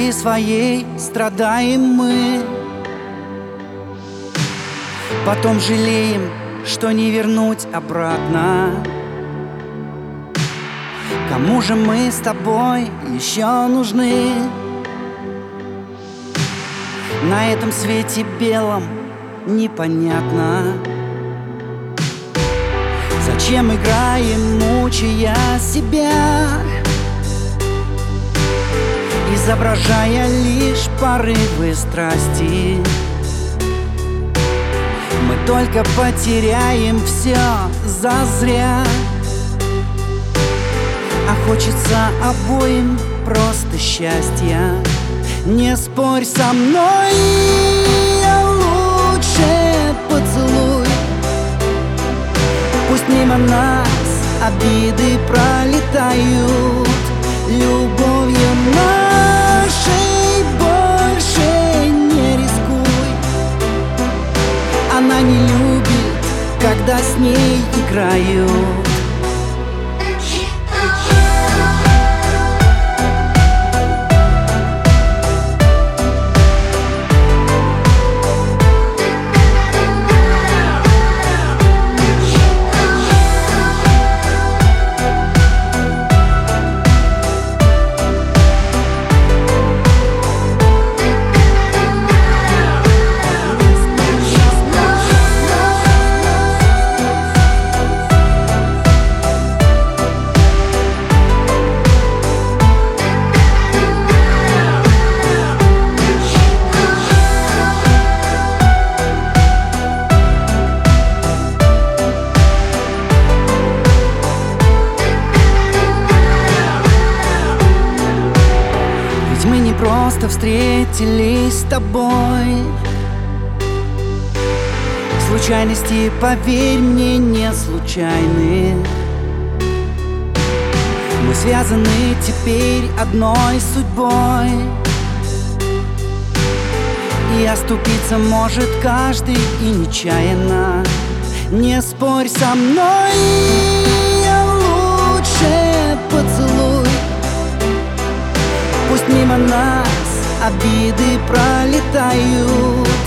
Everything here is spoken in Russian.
силе своей страдаем мы, потом жалеем, что не вернуть обратно. Кому же мы с тобой еще нужны? На этом свете белом непонятно, зачем играем, мучая себя, изображая лишь порывы страсти. Мы только потеряем все зазря, а хочется обоим просто счастья. Не спорь со мной, лучше поцелуй. Пусть мимо нас обиды пролетают, любовью нашей больше не рискуй. Она не любит, когда с ней играют. Мы не просто встретились с тобой, случайности, поверь мне, не случайны. Мы связаны теперь одной судьбой, и оступиться может каждый и нечаянно. Не спорь со мной, лучше поцелуй. Пусть мимо нас обиды пролетают,